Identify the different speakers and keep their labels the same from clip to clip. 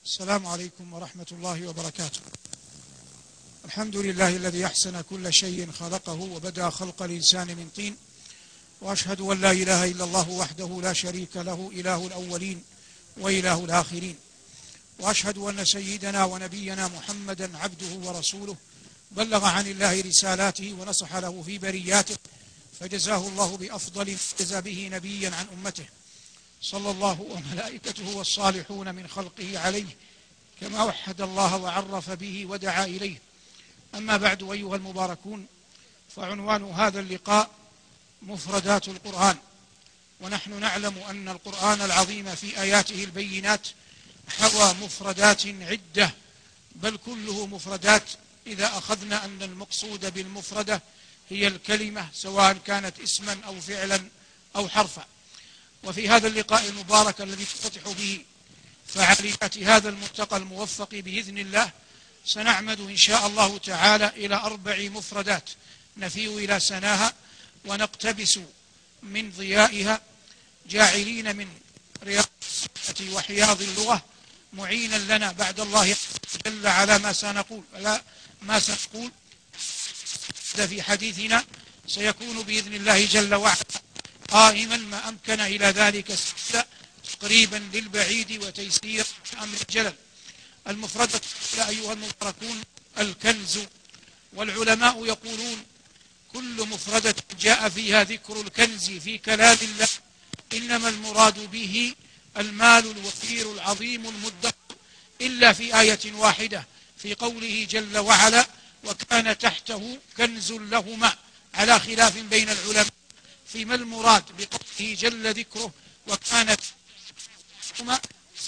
Speaker 1: السلام عليكم ورحمة الله وبركاته. الحمد لله الذي أحسن كل شيء خلقه وبدأ خلق الإنسان من طين، وأشهد أن لا إله إلا الله وحده لا شريك له إله الأولين وإله الآخرين، وأشهد أن سيدنا ونبينا محمدا عبده ورسوله بلغ عن الله رسالاته ونصح له في برياته، فجزاه الله بأفضل جزى به نبيا عن أمته، صلى الله وملائكته والصالحون من خلقه عليه كما وحد الله وعرف به ودعا إليه. أما بعد، أيها المباركون، فعنوان هذا اللقاء مفردات القرآن. ونحن نعلم أن القرآن العظيم في آياته البينات حوى مفردات عدة، بل كله مفردات إذا أخذنا أن المقصود بالمفردة هي الكلمة، سواء كانت اسما أو فعلا أو حرفا. وفي هذا اللقاء المبارك الذي تفتح به فعاليات هذا الملتقى الموفق بإذن الله، سنعمد إن شاء الله تعالى إلى 4 مفردات نفيء إلى سناها ونقتبس من ضيائها، جاعلين من رياض السنة وحياض اللغة معينا لنا بعد الله جل على ما سنقول في حديثنا سيكون بإذن الله جل وعلا قائما ما أمكن إلى ذلك سبيلا، تقريبا للبعيد وتيسير أمر الجلل. المفردة أيها المباركون الكنز. والعلماء يقولون كل مفردة جاء فيها ذكر الكنز في كلام الله إنما المراد به المال الوفير العظيم المدخر، إلا في آية واحدة في قوله جل وعلا وكان تحته كنز لهما، على خلاف بين العلماء فيما المراد بقوله جل ذكره وكانت لهما.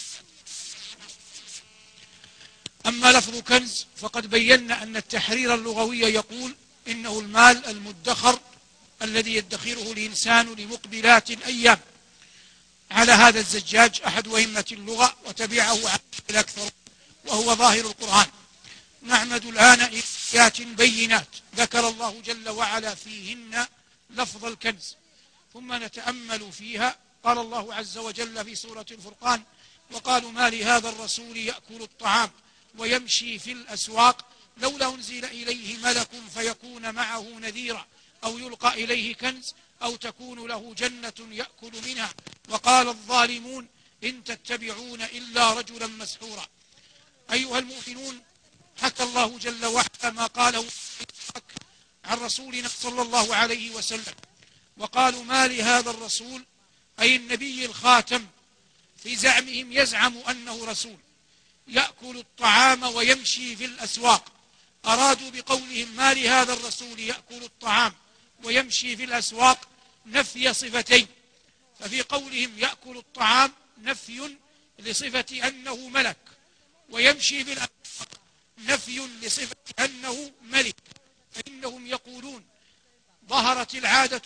Speaker 1: أما لفظ كنز فقد بينا أن التحرير اللغوي يقول إنه المال المدخر الذي يدخره الإنسان لمقبلات الأيام. على هذا الزجاج أحد أئمة اللغة وتبعه عليه الأكثر، وهو ظاهر القرآن. نعمد الآن إلى آيات بينات ذكر الله جل وعلا فيهن لفظ الكنز، ثم نتأمل فيها. قال الله عز وجل في سورة الفرقان وقالوا ما لهذا الرسول يأكل الطعام ويمشي في الأسواق لولا أنزل إليه ملك فيكون معه نذيرا أو يلقى إليه كنز أو تكون له جنة يأكل منها وقال الظالمون إن تتبعون إلا رجلا مسحورا. أيها المؤمنون، حكى الله جل وعلا ما قاله عن رسولنا صلى الله عليه وسلم، وقالوا ما لهذا الرسول أي النبي الخاتم في زعمهم يزعم أنه رسول يأكل الطعام ويمشي في الأسواق. أرادوا بقولهم ما لهذا الرسول يأكل الطعام ويمشي في الأسواق نفي صفتين، ففي قولهم يأكل الطعام نفي لصفة أنه ملك، ويمشي في الأسواق نفي لصفة أنه ملك، فإنهم يقولون ظهرت العادة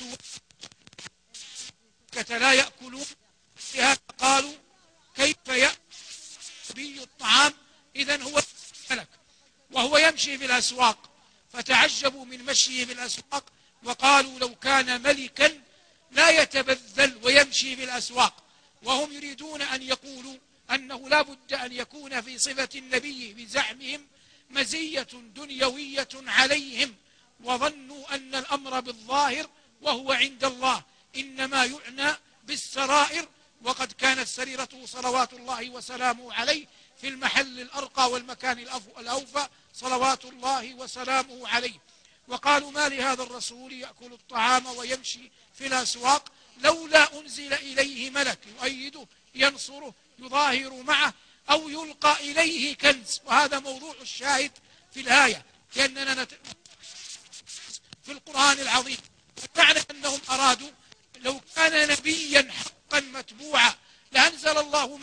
Speaker 1: لا يأكلون، لهذا قالوا كيف يأكل نبي الطعام إذن هو ملك وهو يمشي في الأسواق، فتعجبوا من مشيه في الأسواق وقالوا لو كان ملكا لا يتبذل ويمشي في الأسواق. وهم يريدون أن يقولوا أنه لا بد أن يكون في صفة النبي بزعمهم مزية دنيوية عليهم، وظنوا أن الأمر بالظاهر وهو عند الله إنما يعنى بالسرائر، وقد كانت سريرته صلوات الله وسلامه عليه في المحل الأرقى والمكان الأوفى صلوات الله وسلامه عليه. وقالوا ما لهذا الرسول يأكل الطعام ويمشي في الأسواق لولا أنزل إليه ملك يؤيده ينصره يظاهر معه أو يلقى إليه كنز. وهذا موضوع الشاهد في الآية، لأننا في القرآن العظيم معنى أنهم أرادوا لو كان نبيا حقا متبوعا لأنزل الله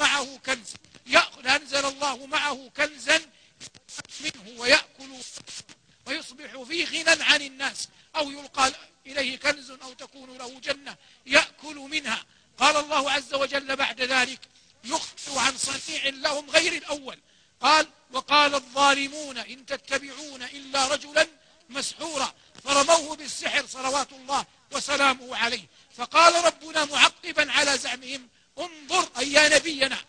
Speaker 1: معه كنزا منه ويأكل ويصبح في غنى عن الناس، أو يلقى إليه كنز أو تكون له جنة يأكل منها. قال الله عز وجل بعد ذلك يخبر عن صنيع لهم غير الأول، قال وقال الظالمون إن تتبعون إلا رجلا مسحورا، فرموه بالسحر صلوات الله وسلامه عليه. فقال ربنا معقبا على زعمهم انظر أي يا نبينا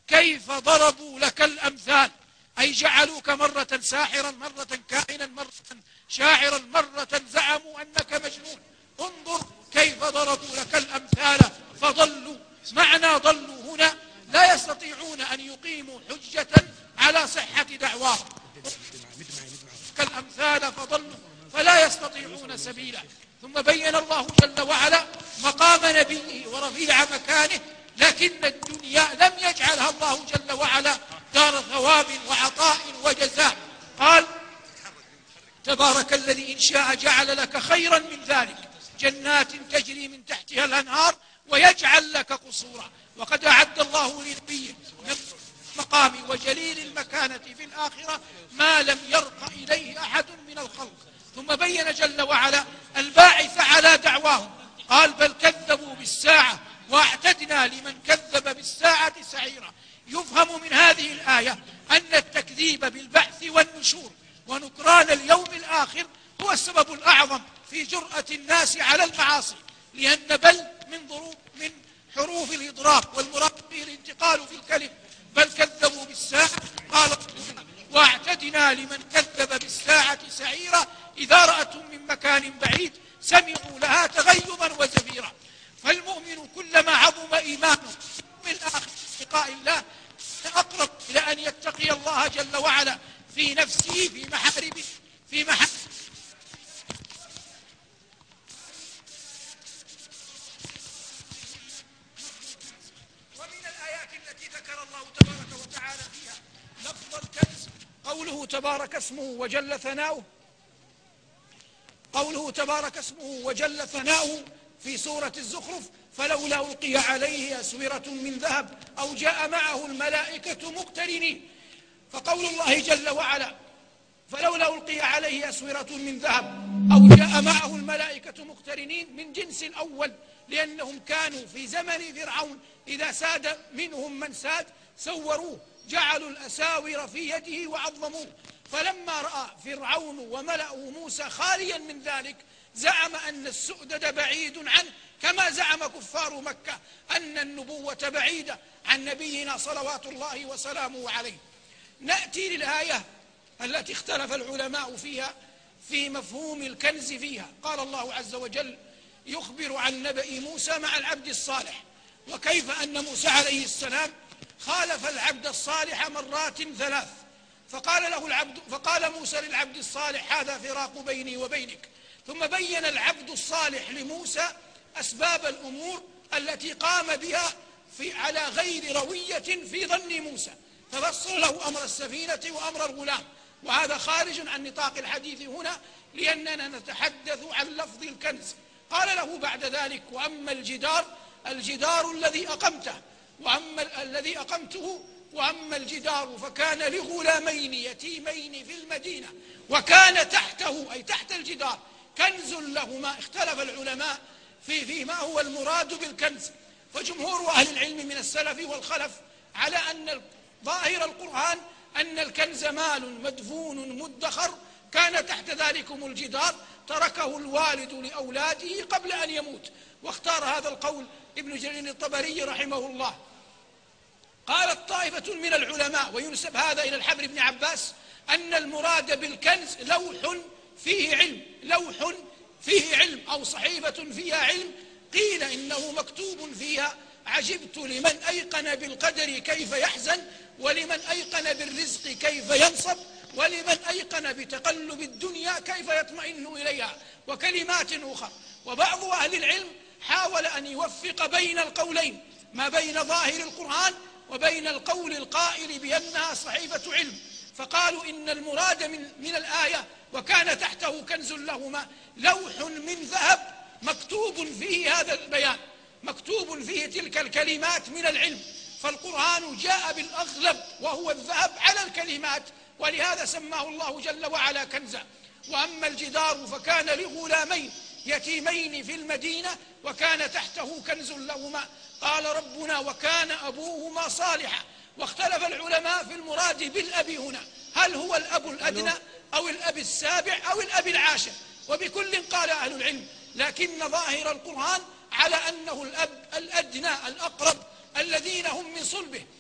Speaker 1: كيف ضربوا لك الأمثال، أي جعلوك مرة ساحرا، مرة كاهنا، مرة شاعرا، مرة زعموا أنك مجنون. انظر كيف ضربوا لك الأمثال فضلوا. معنى ضلوا هنا لا يستطيعون أن يقيموا حجة على صحة دعواهم. كالأمثال فضلوا فلا يستطيعون سبيلا. ثم بين الله جل وعلا مقام نبيه ورفيع مكانه، لكن الدنيا لم يجعلها الله جل وعلا دار ثواب وعطاء وجزاء. قال تبارك الذي إن شاء جعل لك خيرا من ذلك جنات تجري من تحتها الأنهار ويجعل لك قصورا. وقد أعد الله لنبيه من المقام وجليل المكانة في الآخرة ما لم يرق إليه أحد من الخلق. ثم بين جل وعلا الباعث على دعواهم، قال بل كذبوا بالساعة واعتدنا لمن كذب بالساعة سعيرا. يفهم من هذه الآية أن التكذيب بالبعث والنشور ونكران اليوم الآخر هو السبب الأعظم في جرأة الناس على المعاصي، لأن بل من حروف الإضراب والمراد به الانتقال في الكلم. بل كذبوا بالساعة، قال واعتدنا لمن كذب بالساعة سعيرا إذا رأتهم من مكان بعيد سمعوا لها تغيظا وزفيرا. فالمؤمن كلما عظم إيمانه بالآخر لقاء الله أقرب إلى أن يتقي الله جل وعلا في نفسه في محاربه ومن الآيات التي ذكر الله تبارك وتعالى فيها لفظ الكنز قوله تبارك وجل ثناؤه في سورة الزخرف فلولا ألقي عليه أسورة من ذهب أو جاء معه الملائكة مقترنين. فقول الله جل وعلا فلولا ألقي عليه أسورة من ذهب أو جاء معه الملائكة مقترنين من جنس الأول، لأنهم كانوا في زمن فرعون إذا ساد منهم من ساد سوروه، جعلوا الأساور في يده وعظموه. فلما رأى فرعون وملأه موسى خاليا من ذلك زعم أن السؤدد بعيد عنه، كما زعم كفار مكة أن النبوة بعيدة عن نبينا صلوات الله وسلامه عليه. نأتي للآية التي اختلف العلماء فيها في مفهوم الكنز فيها. قال الله عز وجل يخبر عن نبأ موسى مع العبد الصالح، وكيف أن موسى عليه السلام خالف العبد الصالح مرات 3. فقال موسى للعبد الصالح هذا فراق بيني وبينك. ثم بين العبد الصالح لموسى أسباب الأمور التي قام بها على غير روية في ظن موسى، ففصل له أمر السفينة وأمر الغلام، وهذا خارج عن نطاق الحديث هنا لأننا نتحدث عن لفظ الكنز. قال له بعد ذلك وأما الجدار الذي أقمته وأما الجدار فكان لغلامين يتيمين في المدينة وكان تحته أي تحت الجدار كنز لهما. اختلف العلماء في ما هو المراد بالكنز، فجمهور أهل العلم من السلف والخلف على أن ظاهر القرآن أن الكنز مال مدفون مدخر كان تحت ذلكم الجدار تركه الوالد لأولاده قبل أن يموت. واختار هذا القول ابن جرير الطبري رحمه الله. قالت طائفة من العلماء وينسب هذا إلى الحبر بن عباس أن المراد بالكنز لوح فيه علم أو صحيفة فيها علم، قيل إنه مكتوب فيها عجبت لمن أيقن بالقدر كيف يحزن، ولمن أيقن بالرزق كيف ينصب، ولمن أيقن بتقلب الدنيا كيف يطمئن إليها، وكلمات أخرى. وبعض أهل العلم حاول أن يوفق بين القولين، ما بين ظاهر القرآن وبين القول القائل بأنها صحيفة علم، فقالوا إن المراد من الآية وكان تحته كنز لهما لوح من ذهب مكتوب فيه هذا البيان، مكتوب فيه تلك الكلمات من العلم. فالقرآن جاء بالأغلب وهو الذهب على الكلمات، ولهذا سماه الله جل وعلا كنزا. وأما الجدار فكان لغلامين يتيمين في المدينة وكان تحته كنز لهما قال ربنا وكان أبوهما صالحا. واختلف العلماء في المراد بالأب هنا، هل هو الأب الأدنى أو الأب السابع أو الأب العاشر، وبكل قال أهل العلم، لكن ظاهر القرآن على أنه الأب الأدنى الأقرب الذين هم من صلبه.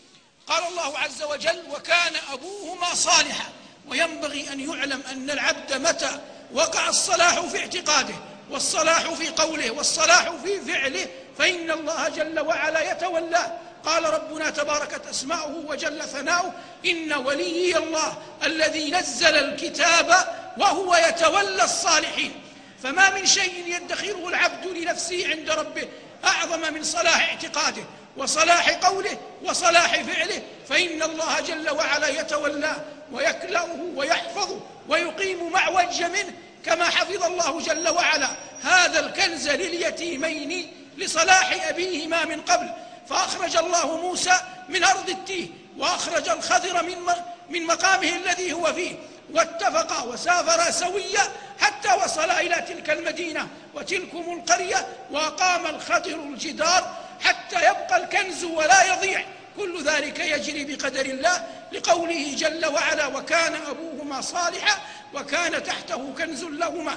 Speaker 1: قال الله عز وجل: وكان أبوهما صالحا. وينبغي أن يعلم أن العبد متى وقع الصلاح في اعتقاده والصلاح في قوله والصلاح في فعله فإن الله جل وعلا يتولاه. قال ربنا تباركت أسماؤه وجل ثناؤه: إن وليي الله الذي نزل الكتاب وهو يتولى الصالحين. فما من شيء يدخره العبد لنفسه عند ربه أعظم من صلاح اعتقاده وصلاح قوله وصلاح فعله، فإن الله جل وعلا يتولاه ويكلأه ويحفظه ويقيم معوج منه، كما حفظ الله جل وعلا هذا الكنز لليتيمين لصلاح أبيهما من قبل. فأخرج الله موسى من أرض التيه وأخرج الخضر من مقامه الذي هو فيه، واتفقا وسافرا سويا حتى وصلا إلى تلك المدينة وتلكم القرية، وأقام الخضر الجدار حتى يبقى الكنز ولا يضيع. كل ذلك يجري بقدر الله، لقوله جل وعلا: وكان أبوهما صالحا وكان تحته كنز لهما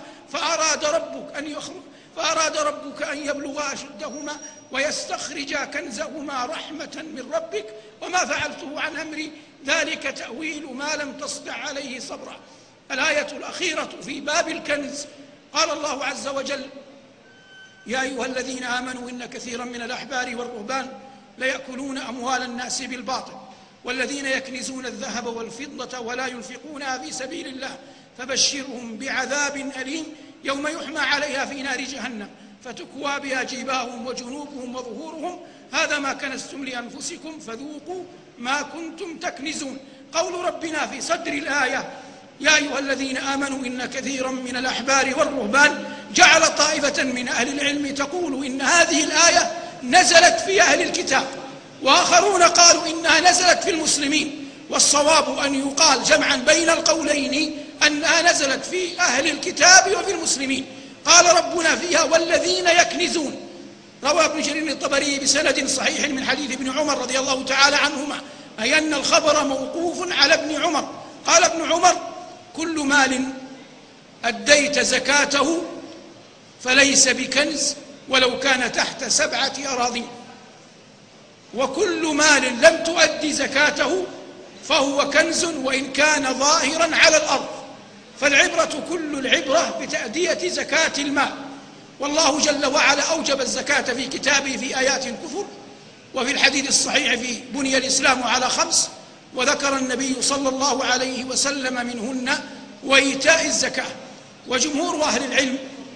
Speaker 1: فأراد ربك أن يبلغا أشدهما ويستخرجا كنزهما رحمة من ربك وما فعلته عن أمري ذلك تأويل ما لم تستطع عليه صبرا. الآية الأخيرة في باب الكنز قال الله عز وجل: يا أيها الذين آمنوا إن كثيرا من الأحبار والرهبان ليأكلون أموال الناس بالباطل والذين يكنزون الذهب والفضة ولا ينفقونها في سبيل الله فبشرهم بعذاب أليم يوم يحمى عليها في نار جهنم فتكوى بها جباههم وجنوبهم وظهورهم هذا ما كنزتم لأنفسكم فذوقوا ما كنتم تكنزون. قول ربنا في صدر الآية: يا أيها الذين آمنوا إن كثيرا من الأحبار والرهبان، جعل طائفة من أهل العلم تقول إن هذه الآية نزلت في أهل الكتاب، وآخرون قالوا إنها نزلت في المسلمين، والصواب أن يقال جمعا بين القولين أنها نزلت في أهل الكتاب وفي المسلمين. قال ربنا فيها: والذين يكنزون. روى ابن جرير الطبري بسند صحيح من حديث ابن عمر رضي الله تعالى عنهما، أي أن الخبر موقوف على ابن عمر. قال ابن عمر: كل مال أديت زكاته فليس بكنز ولو كان تحت 7 أراضين، وكل مال لم تؤدي زكاته فهو كنز وإن كان ظاهرا على الأرض. فالعبرة كل العبرة بتأدية زكاة المال. والله جل وعلا أوجب الزكاة في كتابه في آيات كثر، وفي الحديث الصحيح في بني الإسلام على 5، وذكر النبي صلى الله عليه وسلم منهن وإيتاء الزكاة. وجمهور أهل العلم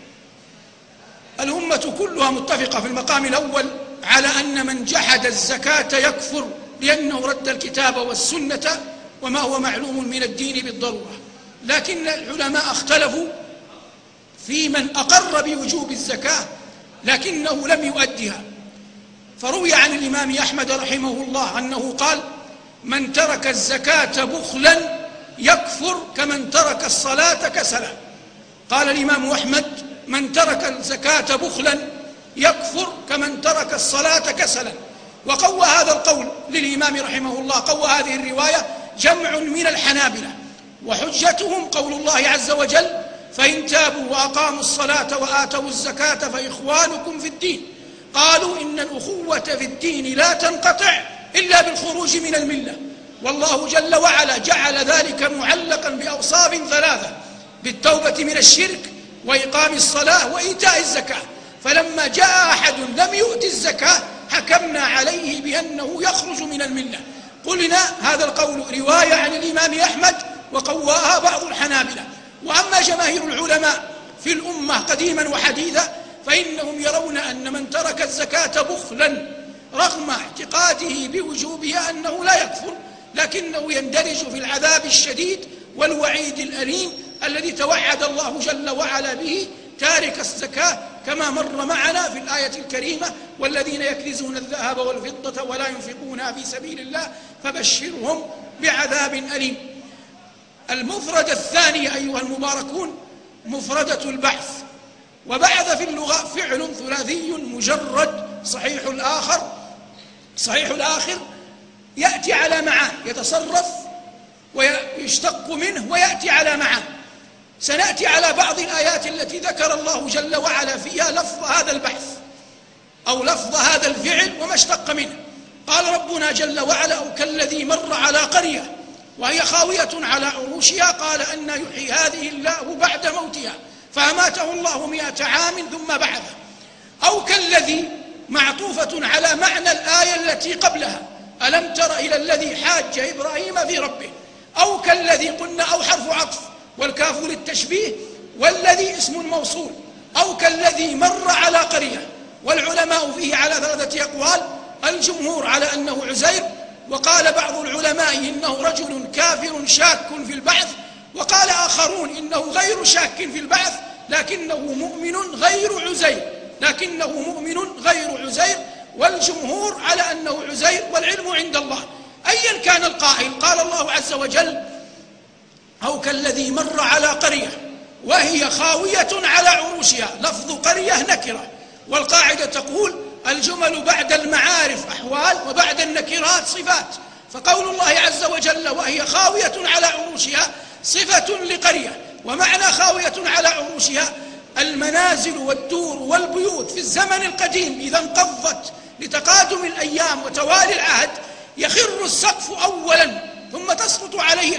Speaker 1: الأمة كلها متفقة في المقام الأول على أن من جحد الزكاة يكفر، لأنه رد الكتاب والسنة وما هو معلوم من الدين بالضرورة. لكن العلماء اختلفوا في من أقر بوجوب الزكاة لكنه لم يؤدها. فروي عن الإمام أحمد رحمه الله أنه قال: من ترك الزكاة بخلا يكفر كمن ترك الصلاة كسلا. قال الإمام أحمد: من ترك الزكاة بخلا يكفر كمن ترك الصلاة كسلا. وقوى هذا القول للإمام رحمه الله، قوى هذه الرواية جمع من الحنابلة، وحجتهم قول الله عز وجل: فإن تابوا وأقاموا الصلاة وآتوا الزكاة فإخوانكم في الدين. قالوا إن الأخوة في الدين لا تنقطع إلا بالخروج من الملة، والله جل وعلا جعل ذلك معلقا بأوصاف 3: بالتوبة من الشرك وإقام الصلاة وإيتاء الزكاة. فلما جاء أحد لم يؤت الزكاة حكمنا عليه بأنه يخرج من الملة. قلنا هذا القول رواية عن الإمام أحمد وقواها بعض الحنابلة. وأما جماهير العلماء في الأمة قديما وحديثا فإنهم يرون أن من ترك الزكاة بخلا رغم اعتقاده بوجوبها أنه لا يكفر، لكنه يندرج في العذاب الشديد والوعيد الأليم الذي توعد الله جل وعلا به تارك الزكاة، كما مر معنا في الآية الكريمة: والذين يكنزون الذهب والفضة ولا ينفقونها في سبيل الله فبشرهم بعذاب أليم. المفردة الثانية أيها المباركون مفردة البعث. وبعث في اللغة فعل ثلاثي مجرد صحيح الآخر يأتي على معان، يتصرف ويشتق منه ويأتي على معان. سنأتي على بعض الآيات التي ذكر الله جل وعلا فيها لفظ هذا البحث أو لفظ هذا الفعل وما اشتق منه.
Speaker 2: قال ربنا جل وعلا: أو كالذي مر على قرية وهي خاوية على عروشها قال أنى يحيي هذه الله بعد موتها فأماته الله 100 عام ثم بعثه. أو كالذي معطوفة على معنى الآية التي قبلها: ألم تر إلى الذي حاج إبراهيم في ربه. أو كالذي قلنا أو حرف عطف، والكاف للتشبيه، والذي اسم موصول. أو كالذي مر على قرية، والعلماء فيه على 3 أقوال: الجمهور على أنه عزير، وقال بعض العلماء إنه رجل كافر شاك في البعث، وقال آخرون إنه غير شاك في البعث لكنه مؤمن غير عزير، والجمهور على أنه عزير، والعلم عند الله. أيا كان القائل، قال الله عز وجل: أو كالذي مر على قرية وهي خاوية على عروشها. لفظ قرية نكرة، والقاعدة تقول: الجمل بعد المعارف أحوال وبعد النكرات صفات، فقول الله عز وجل وهي خاوية على عروشها صفة لقرية. ومعنى خاوية على عروشها المنازل والدور والبيوت في الزمن القديم إذا انقضت لتقادم الأيام وتوالي العهد يخر السقف أولا ثم تسقط عليه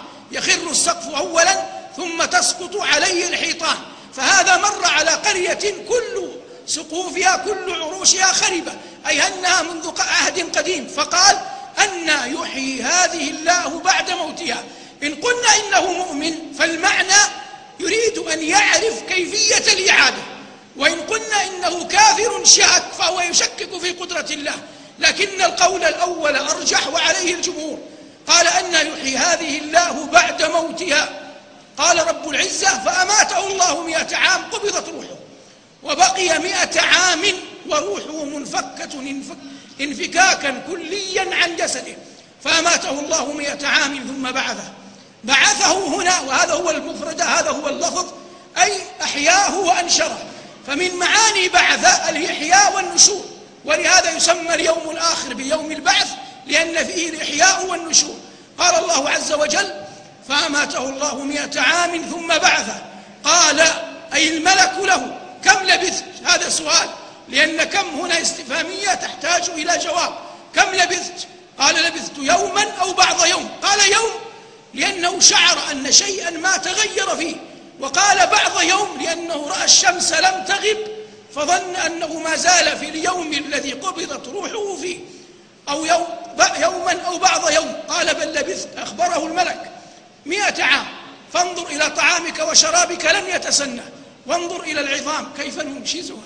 Speaker 2: الحيطان، فهذا مر على قرية كل سقوفها كل عروشها خربة، أي أنها منذ عهد قديم، فقال: أنى يحيي هذه الله بعد موتها. إن قلنا إنه مؤمن فالمعنى يريد أن يعرف كيفية الإعادة، وإن قلنا إنه كافر شاك فهو يشكك في قدرة الله، لكن القول الأول أرجح وعليه الجمهور. قال: أنى يحيي هذه الله بعد موتها. قال رب العزة: فأماته الله 100 عام، قبضت روحه، وبقي 100 عام وروحه منفكة انفكاكا كليا عن جسده، فأماته الله 100 عام ثم بعثه هنا، وهذا هو المفردة، هذا هو اللفظ، أي أحياه وأنشره. فمن معاني بعث الإحياء والنشور، ولهذا يسمى اليوم الآخر بيوم البعث، لأن فيه الإحياء والنشور. قال الله عز وجل: فأماته الله 100 عام ثم بعثه. قال أي الملك له: كم لبثت؟ هذا سؤال، لأن كم هنا استفهامية تحتاج إلى جواب. كم لبثت؟ قال: لبثت يوما أو بعض يوم. قال يوم لأنه شعر أن شيئا ما تغير فيه، وقال بعض يوم لأنه رأى الشمس لم تغب فظن أنه ما زال في اليوم الذي قبضت روحه فيه، أو يوما أو بعض يوم. قال: بل لبثت، أخبره الملك، 100 عام. فانظر إلى طعامك وشرابك لم يتسنى، وانظر إلى العظام كيف ننشزها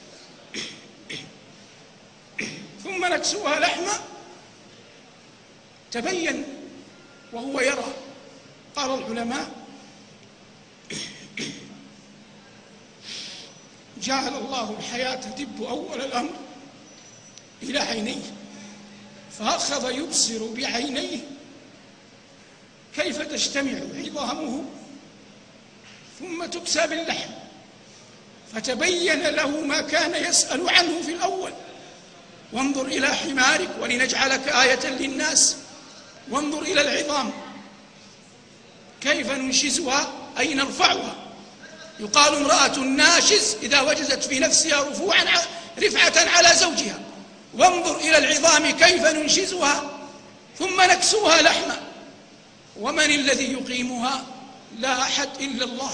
Speaker 2: ثم نكسوها لحما. تبين وهو يرى. قال العلماء: جعل الله الحياة تدب أول الأمر إلى عينيه، فأخذ يبصر بعينيه كيف تجتمع عظامه ثم تكسى باللحم، فتبين له ما كان يسأل عنه في الأول. وانظر إلى حمارك ولنجعلك آية للناس، وانظر إلى العظام كيف ننشزها أي نرفعها. يقال امرأة ناشز إذا وجدت في نفسها رفعة على زوجها. وانظر إلى العظام كيف ننشزها ثم نكسوها لحما. ومن الذي يقيمها؟ لا أحد إلا الله.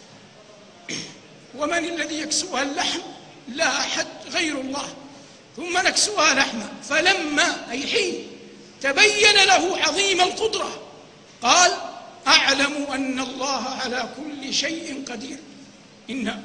Speaker 2: ومن الذي يكسوها اللحم؟ لا أحد غير الله. ثم نكسوها لحما. فلما أي حين تبين له عظيم القدرة قال: أعلم أن الله على كل شيء قدير. إن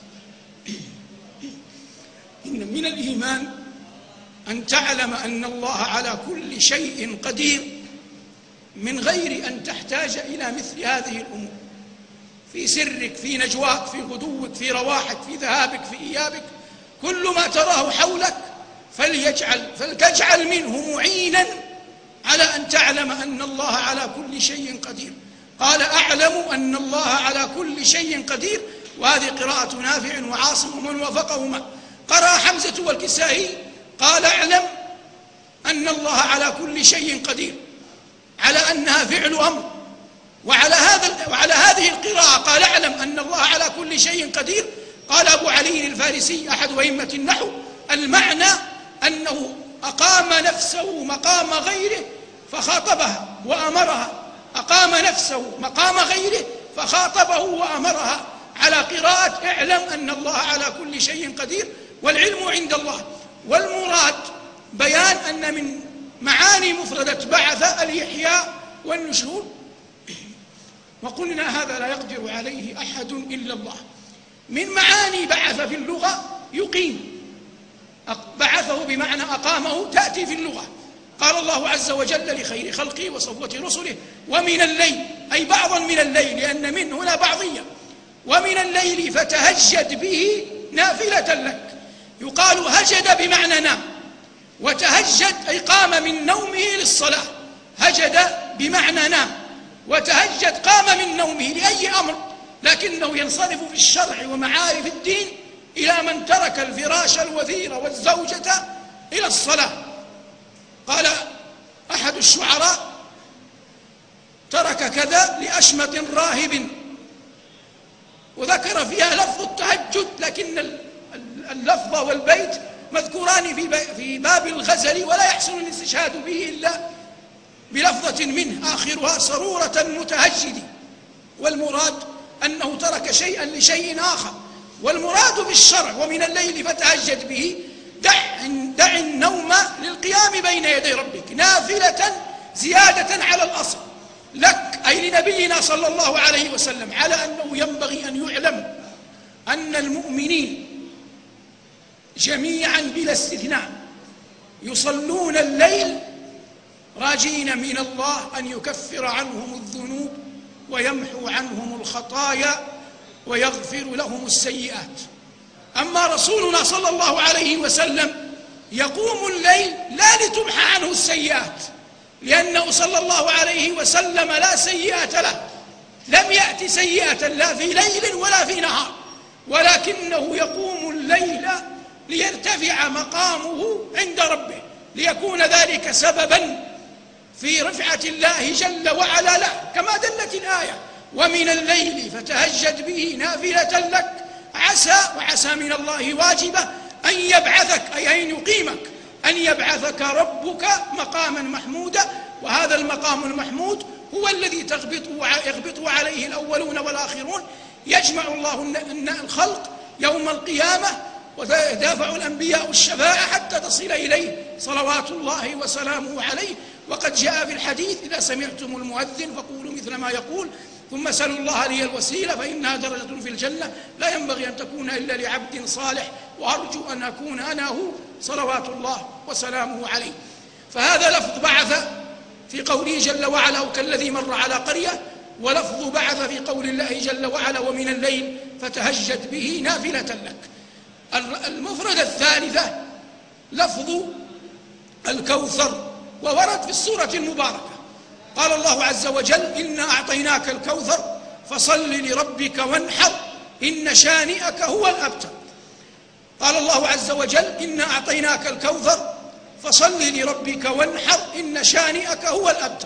Speaker 2: من الإيمان أن تعلم أن الله على كل شيء قدير من غير أن تحتاج إلى مثل هذه الأمور، في سرك، في نجواك، في غدوك، في رواحك، في ذهابك، في إيابك، كل ما تراه حولك فلتجعل منه معينا على أن تعلم أن الله على كل شيء قدير. قال: أعلم أن الله على كل شيء قدير. وهذه قراءة نافع وعاصم ومن وافقهما. قرأ حمزة والكسائي قال: أعلم أن الله على كل شيء قدير، على أنها فعل أمر. وعلى هذه القراءة قال: أعلم أن الله على كل شيء قدير. قال أبو علي الفارسي أحد أئمة النحو: المعنى أنه أقام نفسه مقام غيره فخاطبها وأمرها، أقام نفسه مقام غيره فخاطبه وأمرها، على قراءة اعلم أن الله على كل شيء قدير والعلم عند الله. والمراد بيان أن من معاني مفردة بعث الإحياء والنشور، وقلنا هذا لا يقدر عليه أحد إلا الله. من معاني بعث في اللغة يقيم، بعثه بمعنى أقامه تأتي في اللغة. قال الله عز وجل لخير خلقه وصفوة رسله ومن الليل، أي بعضا من الليل، لأن من هنا بعضية. ومن الليل فتهجد به نافلة لك. يقال هجد بمعنى نام، وتهجد أي قام من نومه للصلاة. هجد بمعنى نام، وتهجد قام من نومه لأي أمر، لكنه ينصرف في الشرع ومعارف الدين إلى من ترك الفراش الوثير والزوجة إلى الصلاة. قال أحد الشعراء ترك كذا لأشمط راهب، وذكر فيها لفظ التهجد، لكن اللفظ والبيت مذكوران في باب الغزل، ولا يحسن الاستشهاد به إلا بلفظة منه آخرها صرورة متهجد. والمراد أنه ترك شيئا لشيء آخر. والمراد بالشرع ومن الليل فتهجد به، دع النوم للقيام بين يدي ربك نافلة زيادة على الأصل لك، أي لنبينا صلى الله عليه وسلم، على أنه ينبغي أن يعلم أن المؤمنين جميعا بلا استثناء يصلون الليل راجين من الله أن يكفر عنهم الذنوب ويمحو عنهم الخطايا ويغفر لهم السيئات. أما رسولنا صلى الله عليه وسلم يقوم الليل لا لتمحى عنه السيئات، لأنه صلى الله عليه وسلم لا سيئة له، لم يأت سيئة لا في ليل ولا في نهار، ولكنه يقوم الليل ليرتفع مقامه عند ربه، ليكون ذلك سببا في رفعة الله جل وعلا له، كما دلت الآية ومن الليل فتهجد به نافلة لك وعسى من الله واجبة أن يبعثك، أي أن يقيمك، أن يبعثك ربك مقاما محمودا. وهذا المقام المحمود هو الذي يغبط عليه الأولون والآخرون، يجمع الله الخلق يوم القيامة ويدافع الأنبياء الشفاعة حتى تصل إليه صلوات الله وسلامه عليه. وقد جاء في الحديث إذا سمعتم المؤذن فقولوا مثل ما يقول ثم سلوا الله لي الوسيلة فإنها درجة في الجنة لا ينبغي أن تكون إلا لعبد صالح، وأرجو أن أكون أنا هو صلوات الله وسلامه عليه. فهذا لفظ بعث في قوله جل وعلا كالذي مر على قرية، ولفظ بعث في قول الله جل وعلا ومن الليل فتهجد به نافلة لك. المفردة الثالثة لفظ الكوثر، وورد في السورة المباركة. قال الله عز وجل إنا أعطيناك الكوثر فصل لربك وانحر إن شانئك هو الأبتر. قال الله عز وجل إنا أعطيناك الكوثر فصل لربك وانحر إن شانئك هو الأبتر.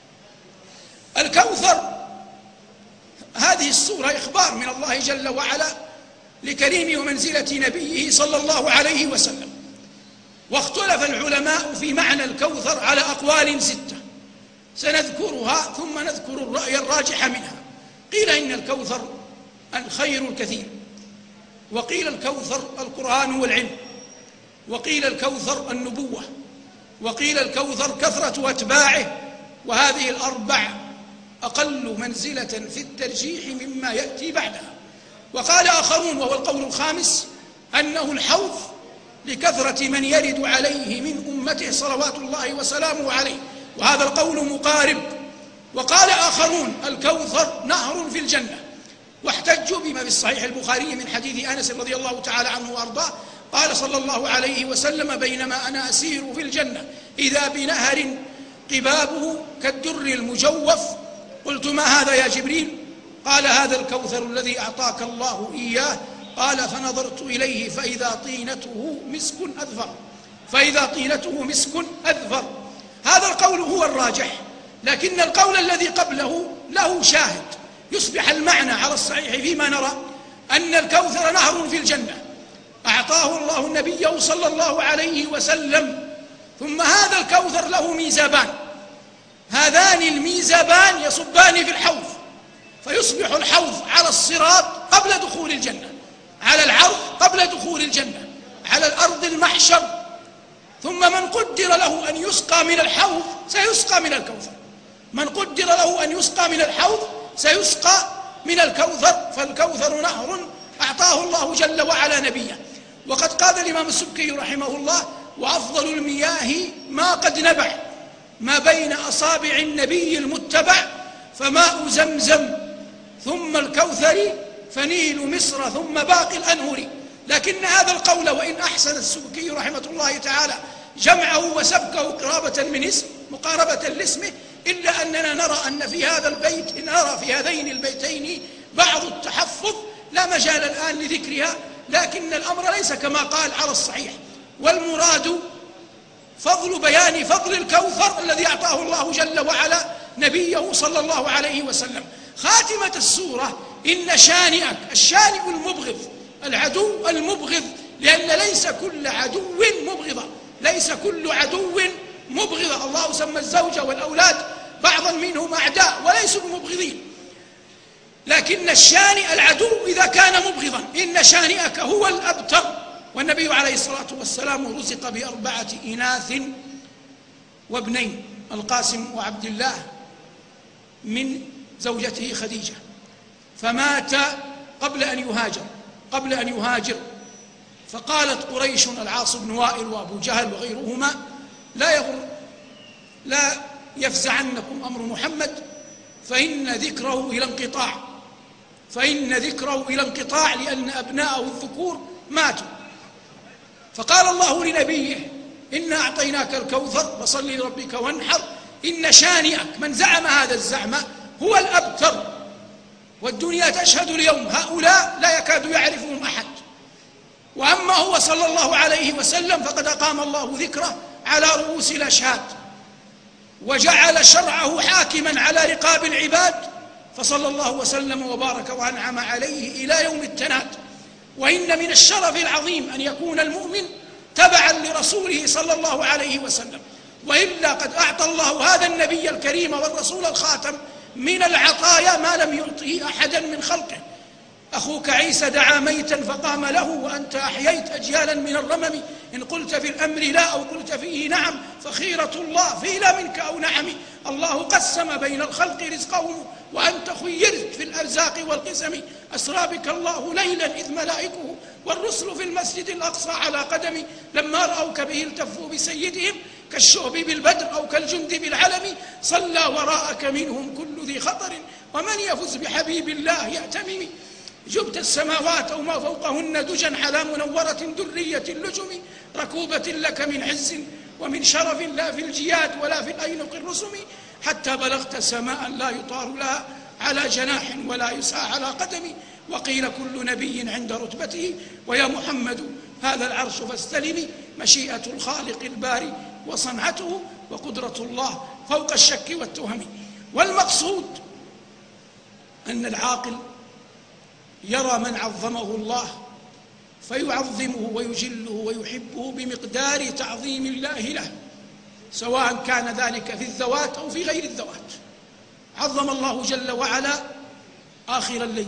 Speaker 2: الكوثر هذه السورة إخبار من الله جل وعلا لكريم ومنزلة نبيه صلى الله عليه وسلم. واختلف العلماء في معنى الكوثر على أقوال 6 سنذكرها ثم نذكر الرأي الراجح منها. قيل إن الكوثر الخير الكثير، وقيل الكوثر القرآن والعلم، وقيل الكوثر النبوة، وقيل الكوثر كثرة أتباعه، وهذه الأربع أقل منزلة في الترجيح مما يأتي بعدها. وقال آخرون وهو القول الخامس أنه الحوض لكثرة من يرد عليه من أمته صلوات الله وسلامه عليه، وهذا القول مقارب. وقال آخرون الكوثر نهر في الجنة، واحتجوا بما في الصحيح البخاري من حديث أنس رضي الله تعالى عنه وأرضاه قال صلى الله عليه وسلم بينما أنا أسير في الجنة إذا بنهر قبابه كالدر المجوف قلت ما هذا يا جبريل؟ قال هذا الكوثر الذي أعطاك الله إياه. قال فنظرت إليه فإذا طينته مسك أذفر. هذا القول هو الراجح، لكن القول الذي قبله له شاهد يصبح المعنى على الصحيح فيما نرى أن الكوثر نهر في الجنة أعطاه الله النبي صلى الله عليه وسلم ثم هذا الكوثر له ميزابان، هذان الميزابان يصبان في الحوض، فيصبح الحوض على الصراط قبل دخول الجنة، على العرض قبل دخول الجنة، على الأرض المحشر. ثم من قدر له أن يسقى من الحوض سيسقى من الكوثر، من قدر له أن يسقى من الحوض سيسقى من الكوثر، فالكوثر نهر أعطاه الله جل وعلا نبيه. وقد قال الإمام السبكي رحمه الله: وأفضل المياه ما قد نبع ما بين أصابع النبي المتبع، فماء زمزم ثم الكوثر فنيل مصر ثم باقي الأنهر. لكن هذا القول وإن أحسن السبكي رحمة الله تعالى جمعه وسبكه قرابة من اسم مقاربة لاسمه، إلا أننا نرى أن في هذا البيت، نرى في هذين البيتين بعض التحفظ لا مجال الآن لذكرها، لكن الأمر ليس كما قال على الصحيح، والمراد فضل بيان فضل الكوثر الذي أعطاه الله جل وعلا نبيه صلى الله عليه وسلم. خاتمة السورة: إن شانئك، الشانئ المبغض، العدو المبغض، لأن ليس كل عدو مبغضة، ليس كل عدو مبغضة. الله سمى الزوجة والأولاد بعضا منهم أعداء وليسوا مبغضين، لكن الشانئ العدو إذا كان مبغضا. إن شانئك هو الأبتر. والنبي عليه الصلاة والسلام رزق بأربعة إناث وابنين، القاسم وعبد الله، من زوجته خديجة، فمات قبل أن يهاجر. فقالت قريش، العاص بن وائل وأبو جهل وغيرهما: لا يفزعنكم أمر محمد فإن ذكره إلى انقطاع، لأن أبناءه الذكور ماتوا. فقال الله لنبيه: إنا أعطيناك الكوثر فصل لربك وانحر، إن شانئك، من زعم هذا الزعم، هو الأبتر. والدنيا تشهد اليوم، هؤلاء لا يكاد يعرفهم أحد. وأما هو صلى الله عليه وسلم فقد أقام الله ذكره على رؤوس الأشهاد، وجعل شرعه حاكما على رقاب العباد، فصلى الله وسلم وبارك وأنعم عليه إلى يوم التناد. وإن من الشرف العظيم أن يكون المؤمن تبعا لرسوله صلى الله عليه وسلم، وإلا قد أعطى الله هذا النبي الكريم والرسول الخاتم من العطايا ما لم يعطه أحدا من خلقه. أخوك عيسى دعا ميتا فقام له، وأنت أحييت أجيالا من الرمم، إن قلت في الأمر لا أو قلت فيه نعم، فخيرة الله في لا منك أو نعم. الله قسم بين الخلق رزقهم وأنت خيرت في الأرزاق والقسم. أسرى بك الله ليلا إذ ملائكه والرسل في المسجد الأقصى على قدم، لما رأوك به التفوا بسيدهم كالشعب بالبدر أو كالجند بالعلم. صلى وراءك منهم كل ذي خطر، ومن يفز بحبيب الله يأتمم. جبت السماوات أو ما فوقهن دجا على منورة درية اللجم، ركوبة لك من عز ومن شرف، لا في الجياد ولا في الأينق الرسم، حتى بلغت سماء لا يطار لها على جناح ولا يسعى على قدم. وقيل كل نبي عند رتبته، ويا محمد هذا العرش فاستلمي، مشيئة الخالق الباري وصنعته، وقدرة الله فوق الشك والتهم. والمقصود أن العاقل يرى من عظمه الله فيعظمه ويجله ويحبه بمقدار تعظيم الله له، سواء كان ذلك في الذوات أو في غير الذوات. عظم الله جل وعلا آخر الليل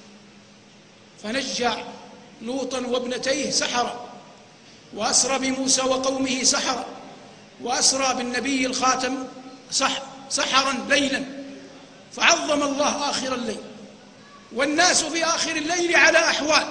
Speaker 2: فنجى لوطا وابنتيه سحرا، وأسرى بموسى وقومه سحرا، وأسرى بالنبي الخاتم سحرا ليلا، فعظم الله آخر الليل. والناس في آخر الليل على أحوال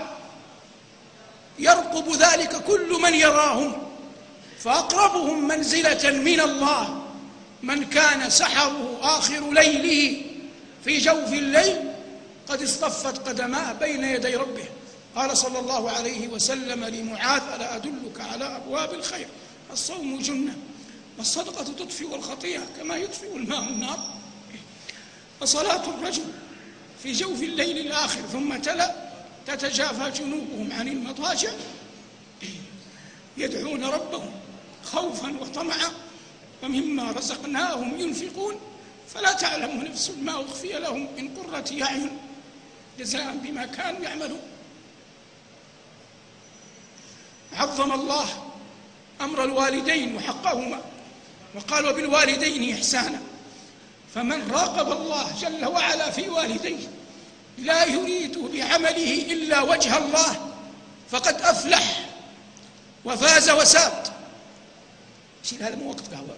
Speaker 2: يرقب ذلك كل من يراهم، فأقربهم منزلة من الله من كان سحره آخر ليله في جوف الليل قد اصطفت قدماه بين يدي ربه. قال صلى الله عليه وسلم لمعاذ: ألا أدلك على أبواب الخير؟ الصوم جنة، والصدقة تطفئ الخطيئة كما يطفئ الماء النار، وصلاة الرجل في جوف الليل الآخر. ثم تلا: تتجافى جنوبهم عن المضاجع يدعون ربهم خوفا وطمعا ومما رزقناهم ينفقون، فلا تعلم نفس ما أخفي لهم من قرة أعين جزاء بما كانوا يعملون. عظم الله أمر الوالدين وحقهما، وقال وبالوالدين إحسانا. فمن راقب الله جل وعلا في والديه لا يريد بعمله إلا وجه الله فقد أفلح وفاز وساد. شيل هذا مو وقت قهوة.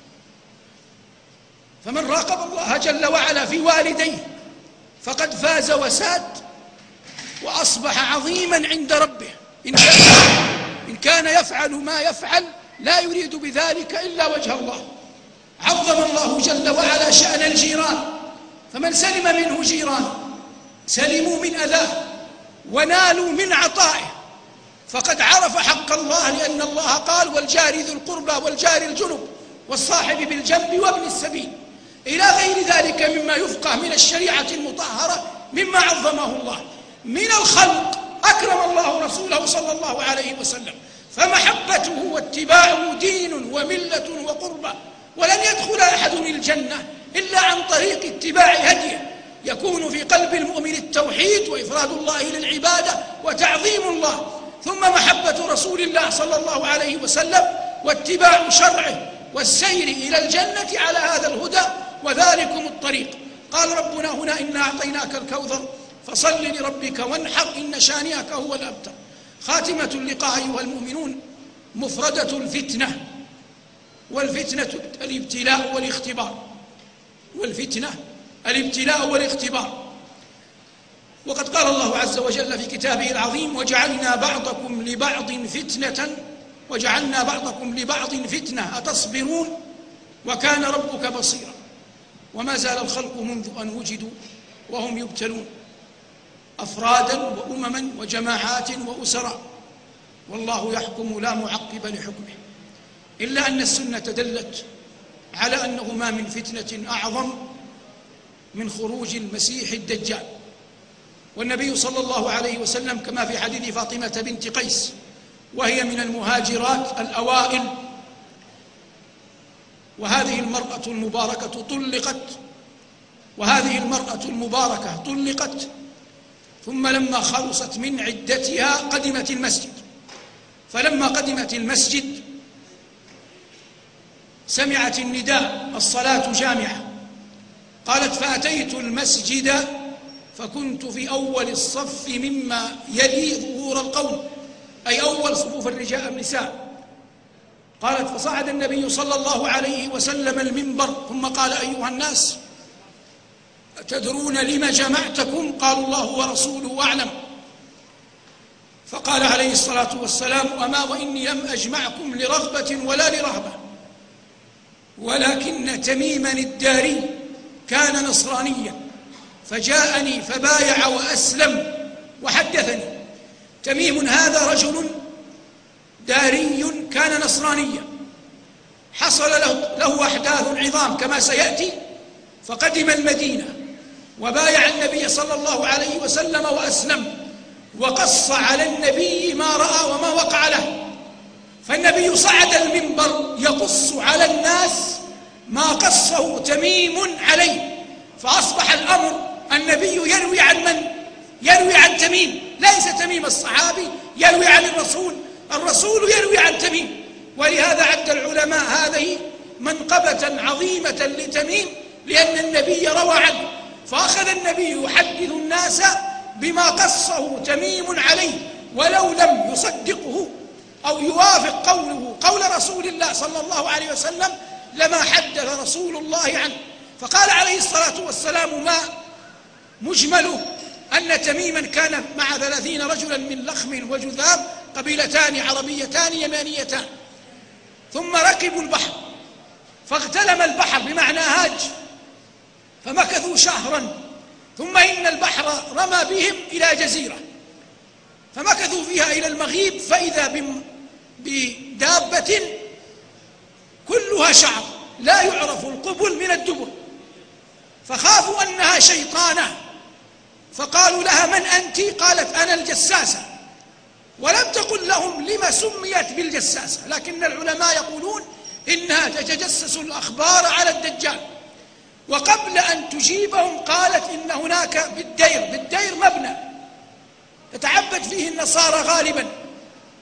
Speaker 2: فمن راقب الله جل وعلا في والديه فقد فاز وساد وأصبح عظيما عند ربه. إن كان يفعل ما يفعل لا يريد بذلك إلا وجه الله. عظم الله جل وعلا شأن الجيران، فمن سلم منه جيران سلموا من أذاه ونالوا من عطائه، فقد عرف حق الله، لأن الله قال والجار ذي القربى والجار الجنب والصاحب بالجنب وابن السبيل، إلى غير ذلك مما يفقه من الشريعة المطهرة مما عظمه الله. من الخلق أكرم الله رسوله صلى الله عليه وسلم، فمحبته واتباعه دين وملة وقربة، ولن يدخل أحد الجنة إلا عن طريق اتباع هديه. يكون في قلب المؤمن التوحيد وإفراد الله للعبادة وتعظيم الله، ثم محبة رسول الله صلى الله عليه وسلم واتباع شرعه والسير إلى الجنة على هذا الهدى، وذلكم الطريق. قال ربنا هنا إنا أعطيناك الكوثر فصل لربك وانحر إن شانئك هو الأبتر. خاتمة اللقاء أيها المؤمنون مفردة الفتنة، والفتنة الابتلاء والاختبار، والفتنة الابتلاء والاختبار. وقد قال الله عز وجل في كتابه العظيم وجعلنا بعضكم لبعض فتنة وجعلنا بعضكم لبعض فتنة أتصبرون وكان ربك بصيرا. وما زال الخلق منذ أن وجدوا وهم يبتلون أفرادا وأمما وجماعات وأسرا، والله يحكم لا معقب لحكمه. إلا أن السنة دلت على أنه ما من فتنة أعظم من خروج المسيح الدجال. والنبي صلى الله عليه وسلم كما في حديث فاطمة بنت قيس وهي من المهاجرات الأوائل، وهذه المرأة المباركة طلقت، ثم لما خلصت من عدتها قدمت المسجد. فلما قدمت المسجد سمعت النداء الصلاة جامعة، قالت فأتيت المسجد فكنت في أول الصف مما يلي ظهور القوم، أي أول صفوف الرجال النساء. قالت فصعد النبي صلى الله عليه وسلم المنبر ثم قال أيها الناس أتدرون لما جمعتكم؟ قالوا الله ورسوله أعلم. فقال عليه الصلاة والسلام وما وإني لم أجمعكم لرغبة ولا لرهبة، ولكن تميما الداري كان نصرانيا فجاءني فبايع وأسلم وحدثني. تميم هذا رجل داري كان نصرانيا، حصل له أحداث عظام كما سيأتي، فقدم المدينة وبايع النبي صلى الله عليه وسلم وأسلم، وقص على النبي ما رأى وما وقع له. فالنبي صعد المنبر يقص على الناس ما قصه تميم عليه، فأصبح الأمر النبي يروي عن من؟ يروي عن تميم، ليس تميم الصحابي يروي عن الرسول يروي عن تميم. ولهذا عد العلماء هذه منقبة عظيمة لتميم، لأن النبي روى عنه، فأخذ النبي يحدث الناس بما قصه تميم عليه، ولو لم يصدقه أو يوافق قوله قول رسول الله صلى الله عليه وسلم لما حدث رسول الله عنه. فقال عليه الصلاة والسلام ما مجمله أن تميما كان مع 30 رجلا من لخم وجذام، قبيلتان عربيتان يمانيتان، ثم ركبوا البحر فاغتلم البحر بمعنى هاج، فمكثوا شهرا، ثم إن البحر رمى بهم إلى جزيرة فمكثوا فيها إلى المغيب، فإذا بدابة كلها شعر لا يعرف القبل من الدبر، فخافوا أنها شيطانة، فقالوا لها من أنت؟ قالت أنا الجساسة، ولم تقل لهم لما سميت بالجساسة، لكن العلماء يقولون إنها تتجسس الأخبار على الدجال. وقبل أن تجيبهم قالت إن هناك بالدير مبنى يتعبد فيه النصارى غالبا،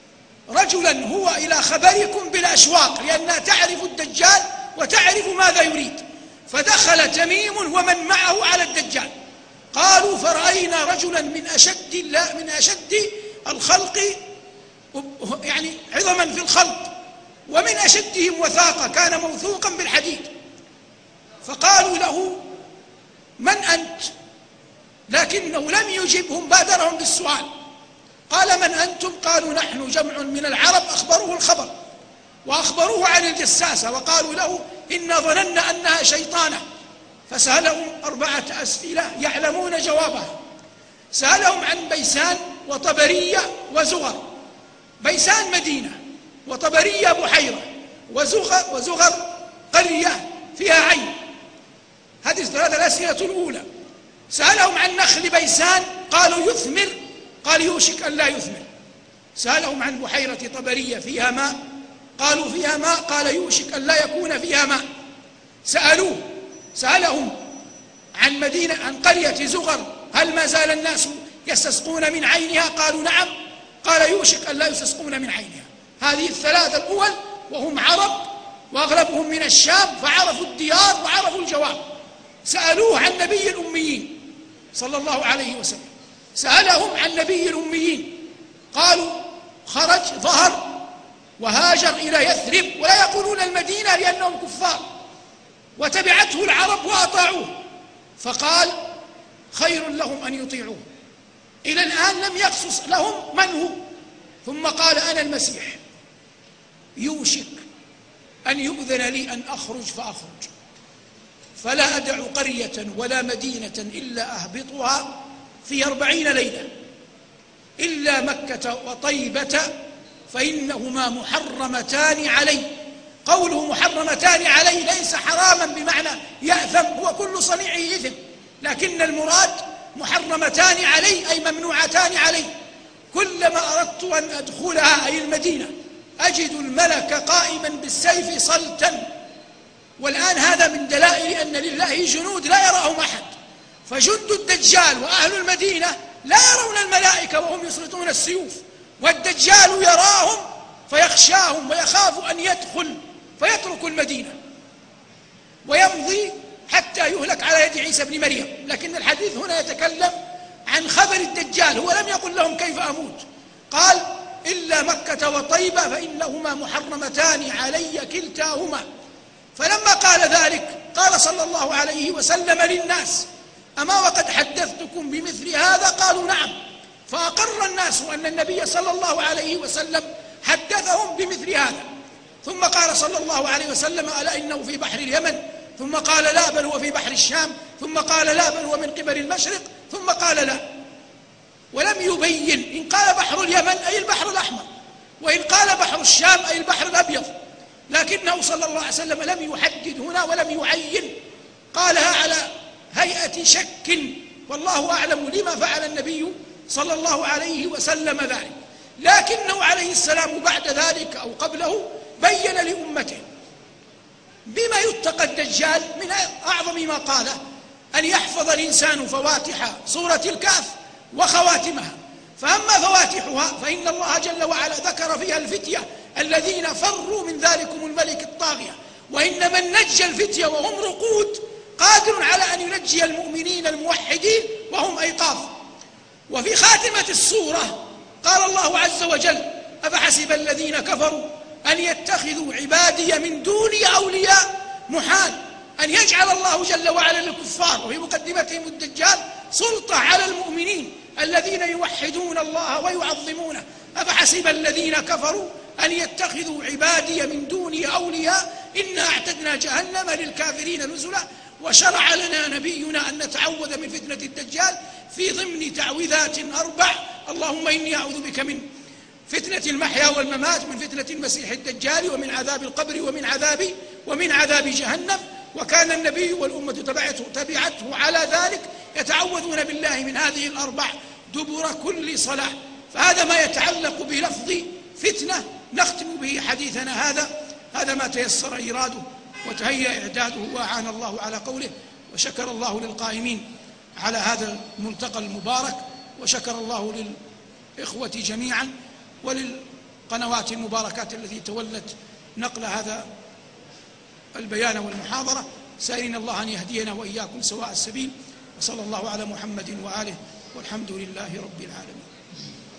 Speaker 2: رجلا هو إلى خبركم بالأشواق، لأنها تعرف الدجال وتعرف ماذا يريد. فدخل تميم ومن معه على الدجال، قالوا فرأينا رجلا من أشد الخلق، يعني عظما في الخلق، ومن أشدهم وثاقة، كان موثوقا بالحديد. فقالوا له من أنت؟ لكنه لم يجبهم، بادرهم بالسؤال. قال من أنتم؟ قالوا نحن جمع من العرب أخبروه الخبر وأخبروه عن الجساسة، وقالوا له إنا ظننا أنها شيطانة. فسألهم 4 أسئلة يعلمون جوابها. سألهم عن بيسان وطبرية وزغر. بيسان مدينة، وطبرية بحيرة، وزغر قرية فيها عين. هذه 3 الأسئلة الأولى. سألهم عن نخل بيسان، قالوا يثمر، قال يوشك أن لا يثمر. سألهم عن بحيرة طبرية فيها ماء، قالوا فيها ماء، قال يوشك أن لا يكون فيها ماء. سألهم عن قرية زغر، هل ما زال الناس يستسقون من عينها؟ قالوا نعم، قال يوشك أن لا يستسقون من عينها. هذه 3 الأول، وهم عرب وأغلبهم من الشام، فعرفوا الديار وعرفوا الجواب. سألوه عن نبي الأميين صلى الله عليه وسلم. سألهم عن نبي الأميين، قالوا خرج ظهر وهاجر إلى يثرب، ولا يقولون المدينة لأنهم كفار، وتبعته العرب وأطاعوه. فقال خير لهم أن يطيعوه. إلى الآن لم يخصص لهم من هو. ثم قال أنا المسيح، يوشك أن يؤذن لي أن أخرج فأخرج، فلا أدع قرية ولا مدينة إلا أهبطها في 40 ليلة إلا مكة وطيبة، فإنهما محرمتان علي. قوله محرمتان علي ليس حراما بمعنى يأثم، هو كل صنيعه إثم، لكن المراد محرمتان علي أي ممنوعتان علي. كلما أردت أن أدخلها أي المدينة أجد الملك قائما بالسيف صلتا. والآن هذا من دلائل أن لله جنود لا يراهم أحد، فجند الدجال وأهل المدينة لا يرون الملائكة وهم يسلطون السيوف، والدجال يراهم فيخشاهم ويخاف أن يدخل فيترك المدينة ويمضي حتى يهلك على يد عيسى بن مريم. لكن الحديث هنا يتكلم عن خبر الدجال، هو لم يقل لهم كيف أموت، قال إلا مكة وطيبة فإنهما محرمتان علي كلتاهما. فلما قال ذلك قال صلى الله عليه وسلم للناس أما وقد حدثتكم بمثل هذا؟ قالوا نعم. فأقر الناس أن النبي صلى الله عليه وسلم حدثهم بمثل هذا. ثم قال صلى الله عليه وسلم ألا إنه في بحر اليمن، ثم قال لا بل هو في بحر الشام، ثم قال لا بل هو من قبل المشرق، ثم قال لا. ولم يبين إن قال بحر اليمن أي البحر الأحمر، وإن قال بحر الشام أي البحر الأبيض، لكنه صلى الله عليه وسلم لم يحدد هنا ولم يعين، قالها على هيئة شك، والله أعلم لما فعل النبي صلى الله عليه وسلم ذلك. لكنه عليه السلام بعد ذلك أو قبله بين لأمته بما يتقى الدجال. من أعظم ما قاله أن يحفظ الإنسان فواتح سورة الكهف وخواتمها. فأما فواتحها فإن الله جل وعلا ذكر فيها الفتية الذين فروا من ذلكم الملك الطاغية، وإن من نجى الفتية وهم رقود قادر على أن ينجي المؤمنين الموحدين وهم أيقاظ. وفي خاتمة السورة قال الله عز وجل أفحسب الذين كفروا أن يتخذوا عبادي من دوني أولياء. محال أن يجعل الله جل وعلا للكفار وفي مقدمتهم الدجال سلطة على المؤمنين الذين يوحدون الله ويعظمونه. أفحسب الذين كفروا أن يتخذوا عبادي من دوني أولياء إنا أعتدنا جهنم للكافرين نزلا. وشرع لنا نبينا أن نتعوذ من فتنة الدجال في ضمن تعويذات 4. اللهم إني أعوذ بك من فتنة المحيا والممات، من فتنة المسيح الدجال، ومن عذاب القبر، ومن عذاب جهنم. وكان النبي والأمة تبعته على ذلك يتعوذون بالله من هذه 4 دبر كل صلاة. فهذا ما يتعلق بلفظ فتنة. نختم به حديثنا هذا ما تيسر إيراده وتهيأ إعداده وأعان الله على قوله. وشكر الله للقائمين على هذا الملتقى المبارك، وشكر الله للإخوة جميعا القنوات المباركات التي تولت نقل هذا البيان والمحاضرة، سائلين الله أن يهدينا وإياكم سواء السبيل، وصلى الله على محمد وآله، والحمد لله رب العالمين.